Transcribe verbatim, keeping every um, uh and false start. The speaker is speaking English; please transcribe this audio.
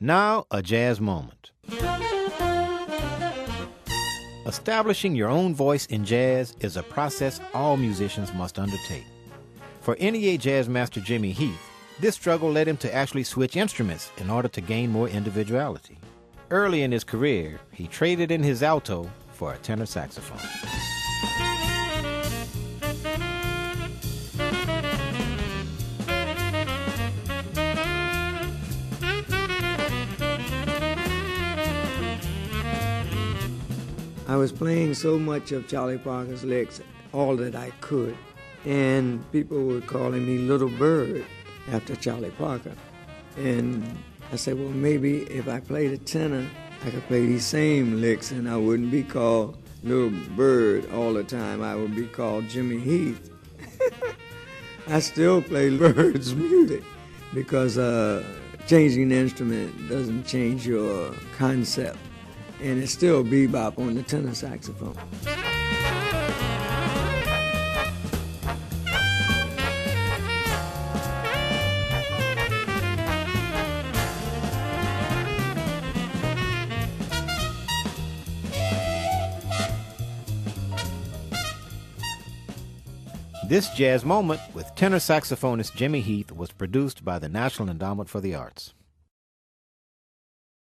Now, a jazz moment. Establishing your own voice in jazz is a process all musicians must undertake. For N E A jazz master Jimmy Heath, this struggle led him to actually switch instruments in order to gain more individuality. Early in his career, he traded in his alto for a tenor saxophone. I was playing so much of Charlie Parker's licks, all that I could, and people were calling me Little Bird after Charlie Parker. And I said, well, maybe if I played a tenor, I could play these same licks and I wouldn't be called Little Bird all the time. I would be called Jimmy Heath. I still play Bird's music because uh, changing the instrument doesn't change your concept. And it's still bebop on the tenor saxophone. This jazz moment with tenor saxophonist Jimmy Heath was produced by the National Endowment for the Arts.